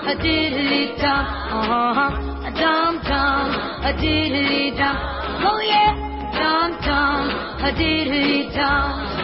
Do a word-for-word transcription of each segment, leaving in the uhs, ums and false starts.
a diddly dum, uh-huh, a dum dum, a diddly dum. Oh yeah, dum dum, a diddly dum.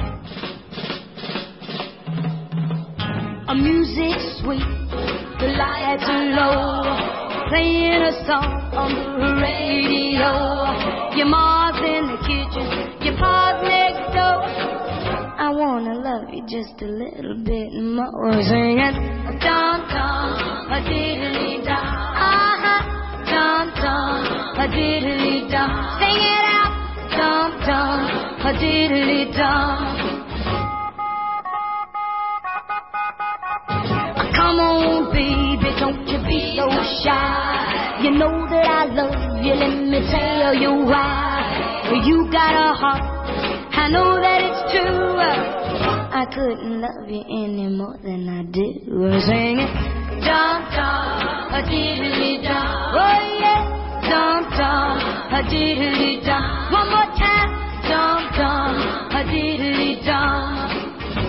A music sweet, the lights are low, playing a song on the radio. Your mom's in the kitchen, your pa's next door. I wanna love you just a little bit more. Singing dum dum, a diddly dum, uh-huh, dum dum, a diddly dum. Sing it out, dum dum, a diddly dum. Come on, baby, don't you be so shy. You know that I love you, let me tell you why. You got a heart, I know that it's true. I couldn't love you any more than I do. Sing it, dum dum, a diddly dum. Oh yeah, dum dum, a diddly dum. One more time, dum dum, a diddly dum.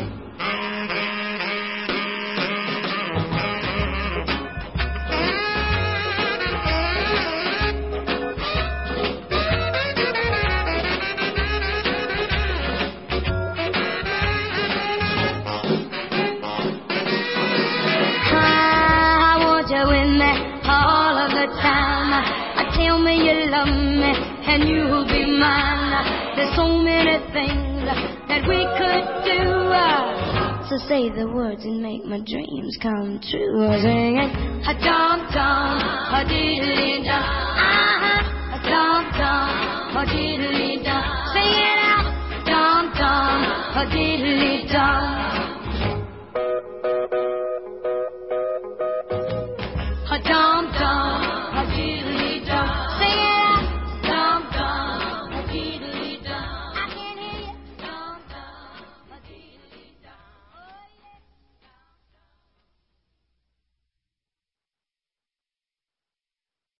All of the time, uh, tell me you love me and you'll be mine. There's so many things that we could do, uh, so say the words and make my dreams come true. Sing it, a dum dum, a diddly dum, uh-huh, a dum dum, a diddly dum. Sing it out, dum dum, a diddly dum.